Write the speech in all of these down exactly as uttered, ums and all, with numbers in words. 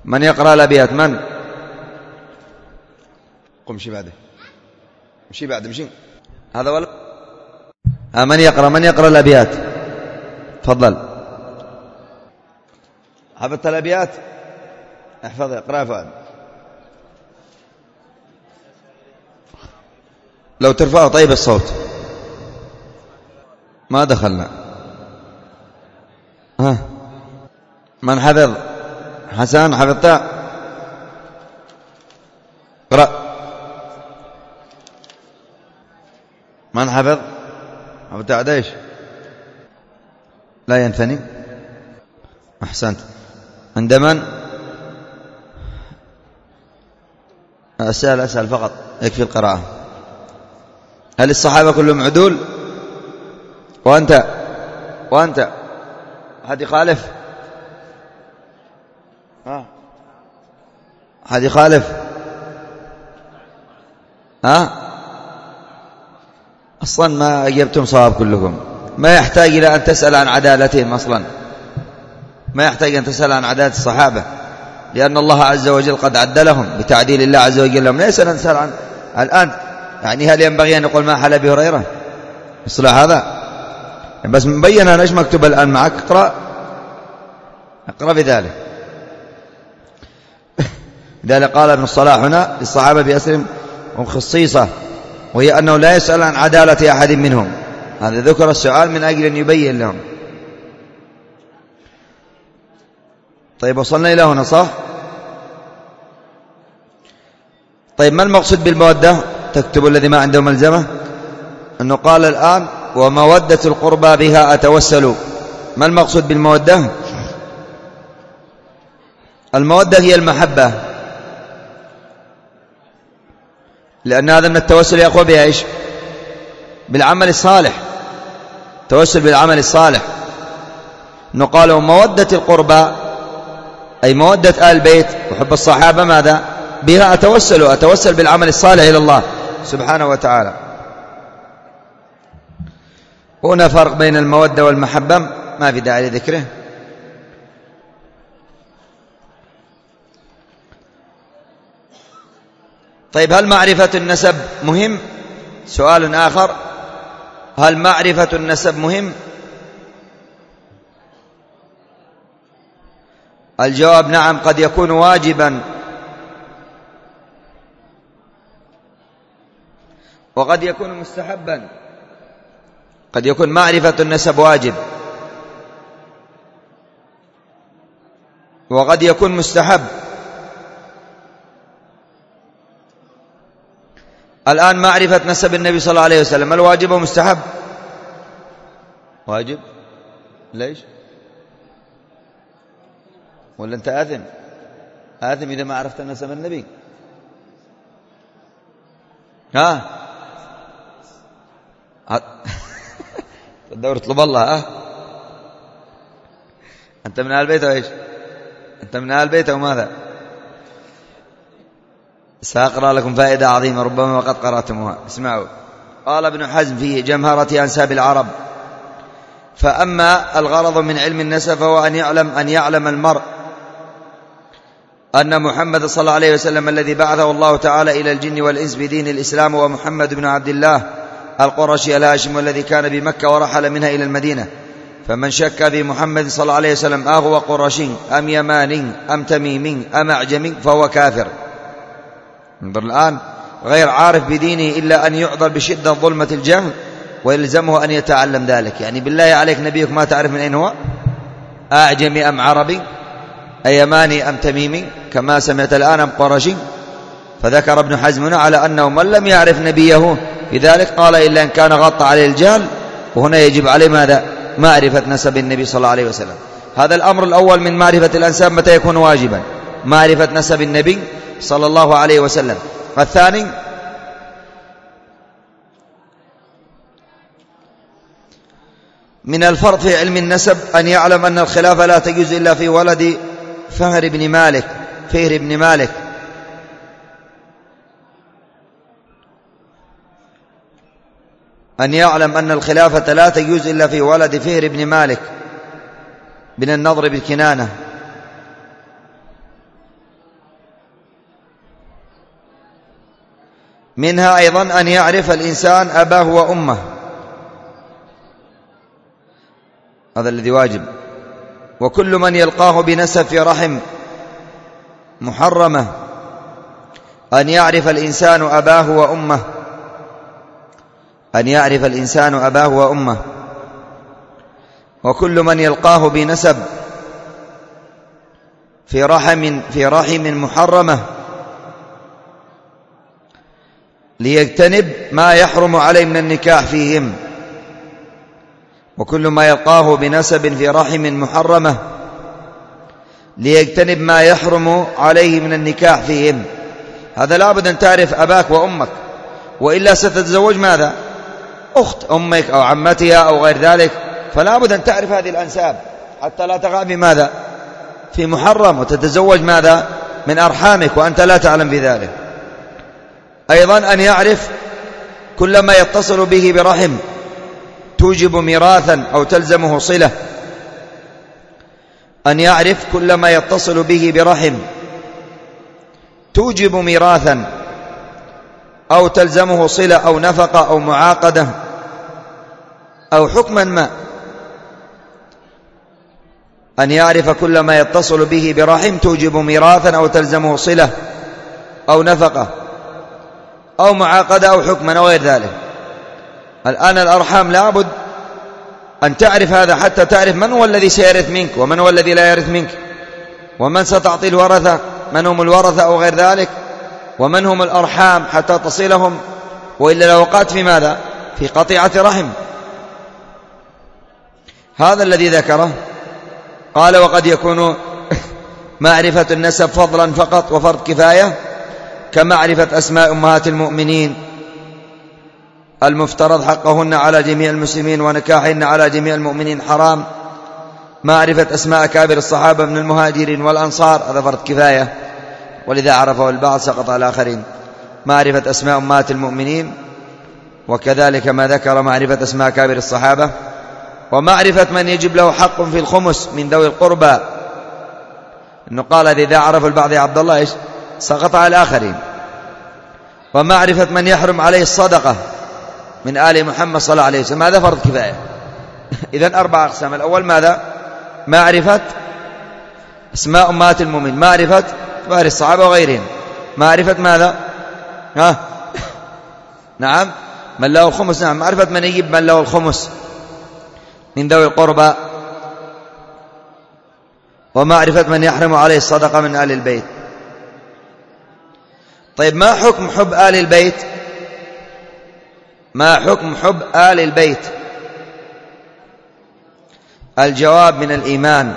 من يقرأ الأبيات؟ من؟ قم مشي بعده، مشي بعده، مشي هذا ولا آه من يقرأ؟ من يقرأ الأبيات؟ تفضل. حفظت الأبيات؟ احفظ، اقرأ فؤاد. لو ترفعه طيب الصوت. ما دخلنا. ها من حفظ؟ حسن حفظت؟ اقرأ. من حفظ؟ حفظت عديش؟ لا ينثني. أحسنت. عند من؟ أسأل أسأل فقط يكفي القراءة. هل الصحابة كلهم عدول؟ وأنت وأنت أحد يخالف؟ ها أحد يخالف؟ ها أصلا ما أجبتم صواب كلكم. ما يحتاج إلى أن تسأل عن عدالتهم أصلا، ما يحتاج أن تسأل عن عدالة الصحابة، لأن الله عز وجل قد عدلهم بتعديل الله عز وجل لهم. ليس نسأل عن الآن يعني هل ينبغي أن نقول ما حل أبي هريرة؟ اصلح هذا بس مبين أنا إيش مكتوب الآن معك. اقرأ اقرأ بذلك. لذلك قال ابن الصلاح هنا للصحابة بأسرهم خصيصة، وهي أنه لا يسأل عن عدالة أحد منهم. هذا ذكر السؤال من أجل أن يبين لهم. طيب وصلنا إلى هنا صح؟ طيب ما المقصود بالمودة؟ تكتب الذي ما عنده ملزمة أنه قال الآن ومودة القربى بها أتوسل. ما المقصود بالمودة؟ المودة هي المحبة، لأن هذا من التوسل يا أخوة بها إيش؟ بالعمل الصالح. توسل بالعمل الصالح. نقال ومودة القربى أي مودة آل البيت وحب الصحابة ماذا؟ بها أتوسل، أتوسل بالعمل الصالح إلى الله سبحانه وتعالى. هنا فرق بين المودة والمحبة ما في داعي لذكره. طيب هل معرفة النسب مهم؟ سؤال آخر، هل معرفة النسب مهم؟ الجواب نعم، قد يكون واجبا وقد يكون مستحبا. قد يكون معرفة النسب واجب وقد يكون مستحب. الآن معرفة نسب النبي صلى الله عليه وسلم الواجب ومستحب؟ واجب. ليش؟ ولا أنت آثم؟ آثم إذا ما عرفت نسب النبي. ها تدور اطلب الله. ها أنت من آل البيت أو إيش؟ أنت من آل البيت أو ماذا؟ سأقرأ لكم فائدة عظيمة ربما وقد قرأتموها. اسمعوا. قال ابن حزم في جمهرة أنساب العرب: فأما الغرض من علم النسب فهو أن يعلم أن يعلم المرء أن محمد صلى الله عليه وسلم الذي بعثه الله تعالى إلى الجن والإنس بدين الإسلام هو محمد بن عبد الله القرشي الهاشم الذي كان بمكة ورحل منها إلى المدينة. فمن شك في محمد صلى الله عليه وسلم أهو قرشي أم يماني أم تميمي أم أعجمي فهو كافر. انظر الآن، غير عارف بدينه إلا أن يعذر بشدة ظلمة الجهل ويلزمه أن يتعلم ذلك. يعني بالله عليك نبيك ما تعرف من أين هو؟ أعجمي أم عربي؟ أيماني أم تميمي كما سمعت الآن أم قرشي؟ فذكر ابن حزم على أنه من لم يعرف نبيه لذلك قال إلا أن كان غطى عليه الجهل، وهنا يجب عليه ماذا؟ معرفة نسب النبي صلى الله عليه وسلم. هذا الأمر الأول من معرفة الأنساب متى يكون واجبا؟ معرفة نسب النبي صلى الله عليه وسلم. الثاني من الفرض في علم النسب أن يعلم أن الخلافة لا تجوز إلا في ولد فهر بن مالك فهر بن مالك أن يعلم أن الخلافة لا تجوز إلا في ولد فهر بن مالك بن النضر بن كنانة. منها أيضا أن يعرف الإنسان أباه وأمه، هذا الذي واجب. وكل من يلقاه بنسب في رحم محرمة أن يعرف الإنسان أباه وأمه، أن يعرف الإنسان أباه وأمه. وكل من يلقاه بنسب في رحم في رحم محرمة ليجتنب ما يحرم عليه من النكاح فيهم. وكل ما يلقاه بنسب في رحم محرمة ليجتنب ما يحرم عليه من النكاح فيهم. هذا لابد أن تعرف أباك وأمك، وإلا ستتزوج ماذا؟ أخت أمك أو عمتها أو غير ذلك، فلا بد أن تعرف هذه الأنساب حتى لا تقع في ماذا؟ في محرم، وتتزوج ماذا؟ من أرحامك وأنت لا تعلم بذلك. أيضا أن يعرف كل ما يتصل به برحم توجب ميراثا أو تلزمه صلة، أن يعرف كل ما يتصل به برحم توجب ميراثا أو تلزمه صلة أو نفقة أو معاقدة أو حكما ما. أن يعرف كل ما يتصل به برحم توجب ميراثا أو تلزمه صلة أو نفقة أو معاقدة أو حكما أو غير ذلك. الآن الأرحام لابد أن تعرف هذا حتى تعرف من هو الذي سيرث منك ومن هو الذي لا يرث منك، ومن ستعطي الورثة، من هم الورثة أو غير ذلك، ومن هم الأرحام حتى تصلهم، وإلا لو وقعت في ماذا؟ في قطيعة رحم. هذا الذي ذكره. قال وقد يكون معرفة النسب فضلا فقط وفرض كفاية، كمعرفة أسماء أمهات المؤمنين المفترض حقهن على جميع المسلمين ونكاحهن على جميع المؤمنين حرام. معرفة أسماء أكابر الصحابة من المهاجرين والأنصار هذا فرض كفاية، ولذا عرفه البعض سقط على الآخرين. معرفة أسماء أمهات المؤمنين، وكذلك ما ذكر معرفة أسماء أكابر الصحابة. ومعرفة من يجب له حق في الخمس من ذوي القربى، إنه قال إذا عرف البعض يا عبد الله إيش سقط على الآخرين. ومعرفة من يحرم عليه الصدقة من آل محمد صلى الله عليه وسلم، هذا فرض كفاية. إذن أربع أقسام. الأول ماذا؟ معرفة أسماء أمهات المؤمنين، معرفة كبار الصحابة وغيرهم، معرفة ماذا؟ ها؟ نعم من له الخمس، نعم معرفة من يجب من له الخمس من ذوي القربى، ومعرفة من يحرم عليه الصدقة من آل البيت. طيب ما حكم حب آل البيت؟ ما حكم حب آل البيت؟ الجواب من الإيمان.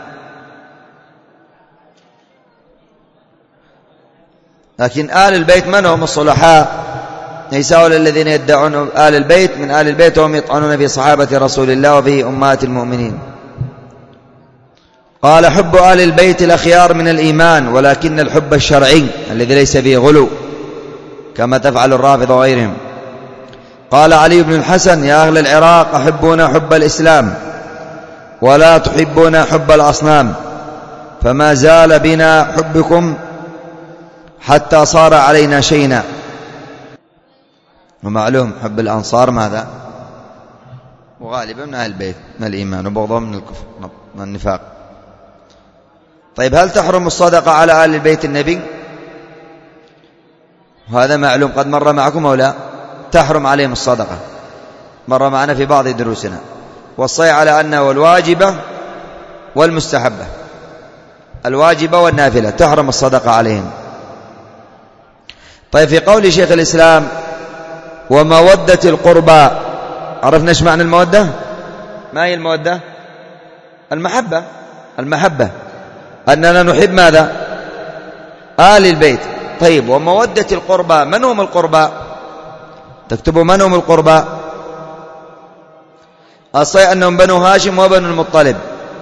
لكن آل البيت من هم؟ الصلحاء، ليس هؤلاء الذين يدعون آل البيت من آل البيت وهم يطعنون في صحابة رسول الله وفي أمهات المؤمنين. قال حب آل البيت الأخيار من الإيمان، ولكن الحب الشرعي الذي ليس فيه غلو كما تفعل الرافضة وغيرهم. قال علي بن الحسن يا أهل العراق أحبون حب الإسلام ولا تحبون حب الأصنام، فما زال بنا حبكم حتى صار علينا شينا. ومعلوم حب الأنصار ماذا؟ وغالبا من أهل البيت من الإيمان، وبغضهم من الكفر من النفاق. طيب هل تحرم الصدقة على آل البيت النبي؟ وهذا معلوم قد مر معكم أو لا؟ تحرم عليهم الصدقة، مر معنا في بعض دروسنا. والصحيح على أنه الواجبة والمستحبة، الواجبة والنافلة تحرم الصدقة عليهم. طيب في قول شيخ الإسلام ومودة القربى، عرفنا ايش معنى المودة؟ ما هي المودة؟ المحبة. المحبة أننا نحب ماذا؟ آل البيت. طيب ومودة القربى، من هم القربى؟ تكتبوا من هم القربى. الصحيح أنهم بنو هاشم وبنو المطلب،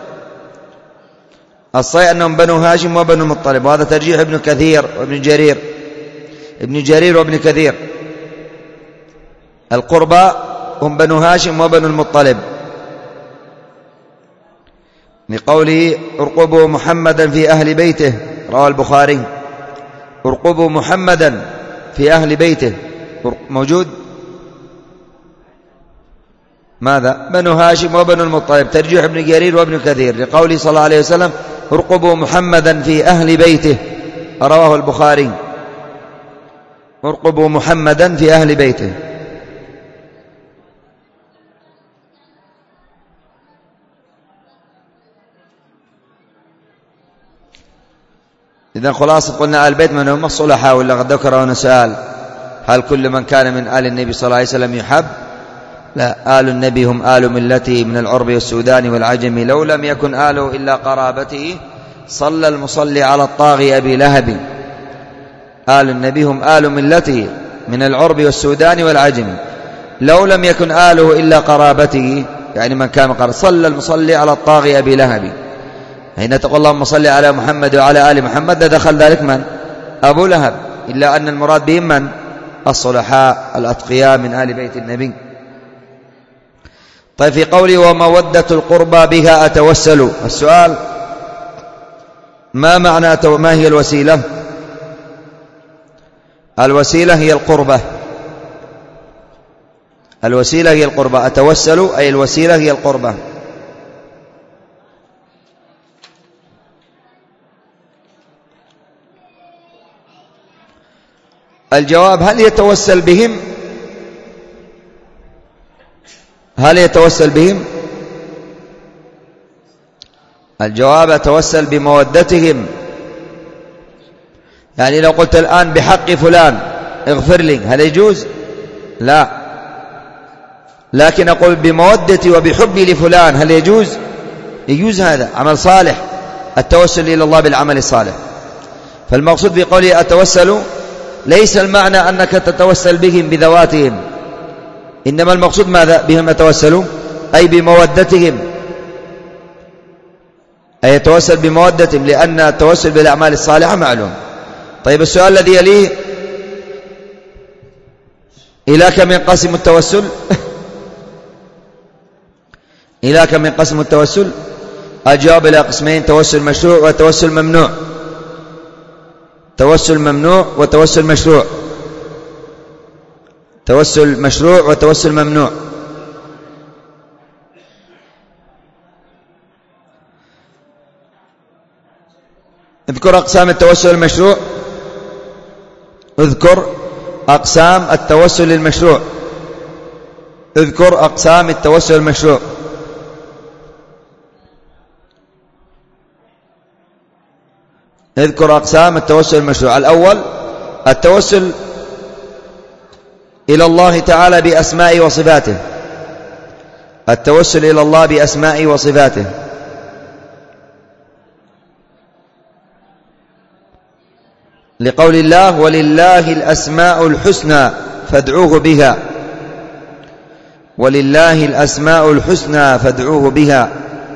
الصحيح أنهم بنو هاشم وبنو المطلب، وهذا ترجيح ابن كثير وابن جرير، ابن جرير وابن كثير. القربى هم بنو هاشم وبنو المطلب، لقوله ارقبوا محمدا في أهل بيته، رواه البخاري ارقبوا محمدا في أهل بيته. موجود؟ ماذا؟ بنو هاشم وبنو المطلب، ترجيح ابن جرير وابن كثير لقوله صلى الله عليه وسلم ارقبوا محمدا في أهل بيته، رواه البخاري. ارقبوا محمدا في أهل بيته. إذن خلاصة قلنا آل البيت من هم الصلحاء، ولا قد ذكرنا سؤال هل كل من كان من آل النبي صلى الله عليه وسلم يحب؟ لا، آل النبي هم آل ملته من العرب والسودان والعجم، لو لم يكن آله إلا قرابته صلى المصلي على الطاغي أبي لهب. آل النبي هم آل ملته من العرب والسودان والعجم، لو لم يكن آله إلا قرابته، يعني من كان قرابته، صلى المصلي على الطاغي أبي لهب. حين تقول اللهم صل على محمد وعلى آل محمد دخل ذلك من؟ أبو لهب، إلا أن المراد بهم من؟ الصلحاء الأتقياء من آل بيت النبي. طيب في قوله ومودة القربى بها أتوسل، السؤال ما معنى ما هي الوسيلة؟ الوسيلة هي القربة، الوسيلة هي القربة، أتوسل أي الوسيلة هي القربة. الجواب هل يتوسل بهم؟ هل يتوسل بهم؟ الجواب أتوسل بمودتهم. يعني لو قلت الآن بحق فلان اغفر لي، هل يجوز؟ لا، لكن أقول بمودتي وبحبي لفلان، هل يجوز؟ يجوز، هذا عمل صالح، التوسل إلى الله بالعمل الصالح. فالمقصود بقوله أتوسل ليس المعنى أنك تتوسل بهم بذواتهم، إنما المقصود ماذا؟ بهم أتوسلوا أي بمودتهم، أي يتوسل بمودتهم، لأن التوسل بالأعمال الصالحة معلوم. طيب السؤال الذي يليه إلى كم ينقسم التوسل؟ إلى كم ينقسم التوسل؟ الجواب إلى قسمين: توسل مشروع وتوسل ممنوع. توسل ممنوع وتوسل مشروع. توسل مشروع وتوسل ممنوع. اذكر أقسام التوسل المشروع. اذكر أقسام التوسل المشروع. اذكر أقسام التوسل المشروع. اذكر أقسام التوسل المشروع. الأول التوسل إلى الله تعالى بأسمائه وصفاته. التوسل إلى الله بأسمائه وصفاته. لقول الله: ولله الأسماء الحسنى فادعوه بها. ولله الأسماء الحسنى فادعوه بها.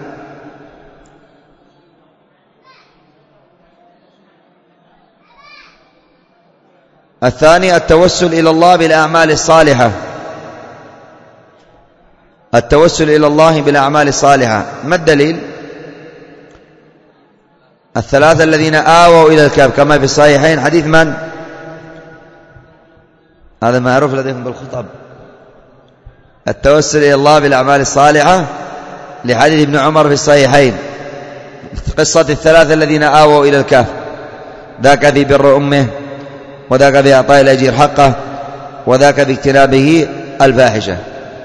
الثاني التوسل إلى الله بالأعمال الصالحة. التوسل إلى الله بالأعمال الصالحة. ما الدليل؟ الثلاثة الذين آووا إلى الكهف كما في الصحيحين. حديث من؟ هذا معروف لديكم بالخطب. التوسل إلى الله بالأعمال الصالحة لحديث ابن عمر في الصحيحين، قصة الثلاثة الذين آووا إلى الكهف، ذاك في بر أمه، وذاك في إعطاء الأجير حقه، وذاك في اجتنابه الفاحشة.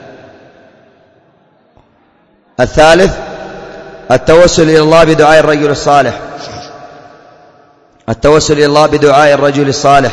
الثالث التوسل إلى الله بدعاء الرجل الصالح. التوسل إلى الله بدعاء الرجل الصالح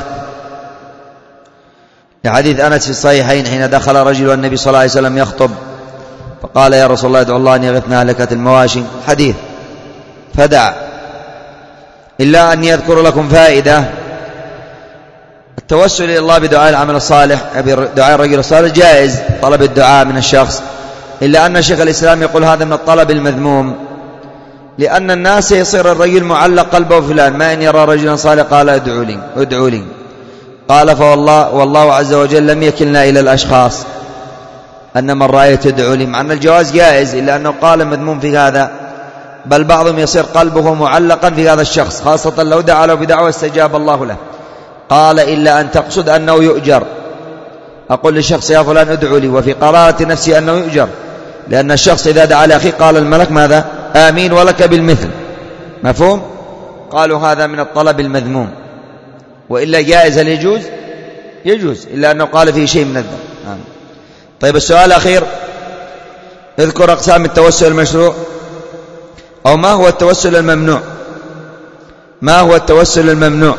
لحديث أنس في الصحيحين حين دخل رجل والنبي صلى الله عليه وسلم يخطب فقال: يا رسول الله ادعو الله أن يغثنا هلكة المواشي. حديث. فدعا. إلا أن يذكر لكم فائدة: التوسل إلى الله بدعاء العمل الصالح، بدعاء الرجل الصالح جائز، طلب الدعاء من الشخص، إلا أن شيخ الإسلام يقول هذا من الطلب المذموم، لأن الناس يصير الرجل معلق قلبه فلان، ما إن يرى رجلا صالح قال ادعوا لي ادعوا لي، قال فوالله والله عز وجل لم يكلنا إلى الأشخاص أن من رأيت ادعوا لي، مع أن الجواز جائز، إلا أنه قال مذموم في هذا، بل بعضهم يصير قلبه معلقا في هذا الشخص، خاصة لو دعا له بدعوة استجاب الله له. قال: إلا أن تقصد أنه يؤجر، أقول للشخص يا فلان ادعو لي، وفي قرارة نفسي أنه يؤجر، لأن الشخص إذا دعا لأخيه قال الملك ماذا؟ آمين ولك بالمثل. مفهوم؟ قالوا هذا من الطلب المذموم، وإلا جائز هل يجوز؟ يجوز، إلا أنه قال فيه شيء من الذنب. آمين. طيب السؤال الأخير، اذكر أقسام التوسل المشروع، أو ما هو التوسل الممنوع؟ ما هو التوسل الممنوع؟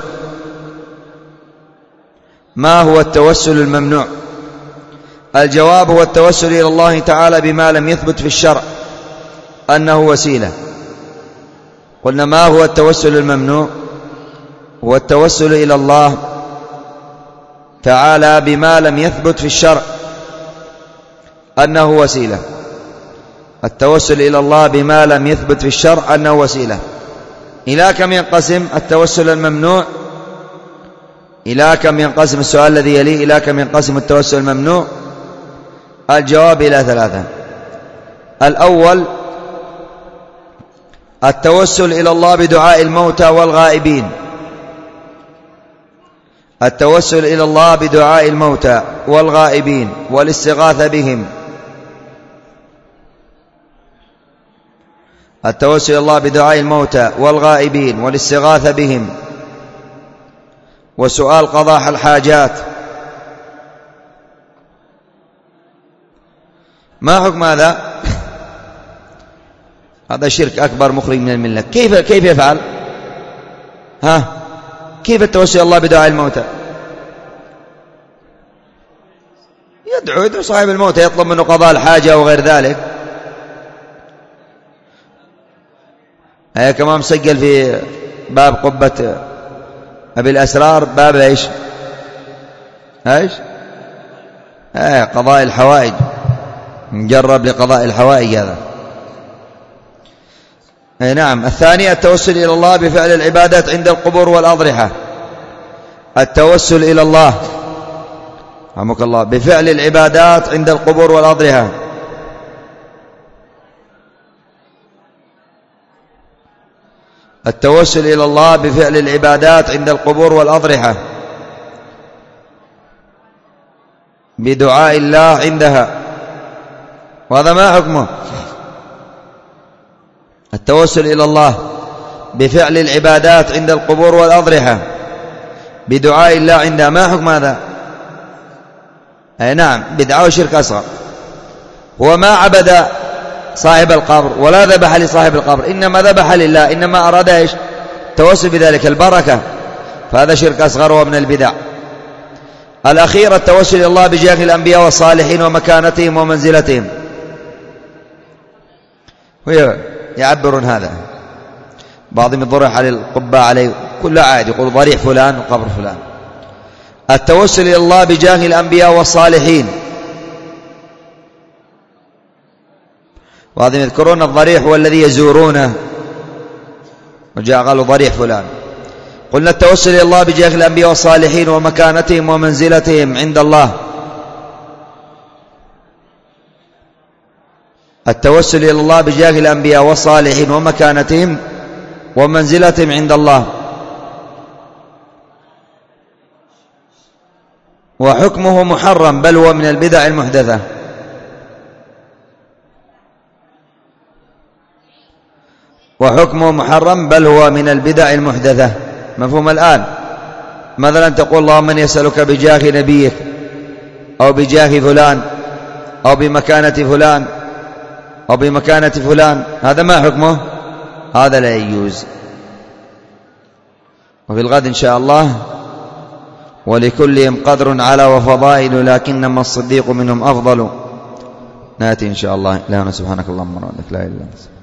ما هو التوسل الممنوع؟ الجواب هو التوسل إلى الله تعالى بما لم يثبت في الشرع أنه وسيلة. قلنا ما هو التوسل الممنوع؟ هو التوسل إلى الله تعالى بما لم يثبت في الشرع أنه وسيلة. التوسل إلى الله بما لم يثبت في الشرع أنه وسيلة. إلى كم ينقسم التوسل الممنوع؟ إلى كم ينقسم السؤال الذي يليه، إلى كم ينقسم التوسل الممنوع؟ الجواب إلى ثلاثة. الأول التوسل إلى الله بدعاء الموتى والغائبين. التوسل إلى الله بدعاء الموتى والغائبين والاستغاثة بهم. التوسل إلى الله بدعاء الموتى والغائبين والاستغاثة بهم وسؤال قضاء الحاجات. ما حكم هذا؟ هذا شرك أكبر مخرج من الملة. كيف كيف يفعل؟ ها كيف التوسل إلى الله بدعاء الموتى؟ يدعو يدعو صاحب الموتى، يطلب منه قضاء الحاجة أو غير ذلك. هي كما مسجل في باب قبة أبي الأسرار، باب إيش؟ إيش؟ آه قضاء الحوائج، نجرب لقضاء الحوائج هذا. أي نعم. الثاني التوسل إلى الله بفعل العبادات عند القبور والأضرحة. التوسل إلى الله رحمك الله بفعل العبادات عند القبور والأضرحة. التوسل إلى الله بفعل العبادات عند القبور والأضرحة بدعاء الله عندها، وهذا ما حكمه؟ التوسل إلى الله بفعل العبادات عند القبور والأضرحة بدعاء الله عندها، ما حكم هذا؟ أي نعم، بدعة وشرك أصغر. هو ما عبد صاحب القبر ولا ذبح لصاحب القبر، إنما ذبح لله، إنما أراد إيش؟ التوسل بذلك البركة، فهذا شرك أصغر ومن البدع. الأخير التوسل إلى الله بجاه الأنبياء والصالحين ومكانتهم ومنزلتهم. يعبرون هذا، بعضهم يضرح على القباء عليه كل عادي، يقول ضريح فلان وقبر فلان. التوسل إلى الله بجاه الأنبياء والصالحين، بعضهم يذكرون الضريح هو الذي يزورونه، وجاء قالوا ضريح فلان. قلنا التوسل إلى الله بجاه الأنبياء والصالحين ومكانتهم ومنزلتهم عند الله. التوسل إلى الله بجاه الأنبياء والصالحين ومكانتهم ومنزلتهم عند الله. وحكمه محرم، بل هو من البدع المحدثة. وحكمه محرم بل هو من البدع المحدثة. مفهوم الآن؟ مثلا تقول اللهم من يسألك بجاه نبيك أو بجاه فلان أو بمكانة فلان أو بمكانة فلان، هذا ما حكمه؟ هذا لا يجوز. وفي الغد إن شاء الله ولكلهم قدر على وفضائل، لكنما الصديق منهم أفضل. نأتي إن شاء الله. إلهنا سبحانك اللهم وبحمدك لا إله إلا أنت.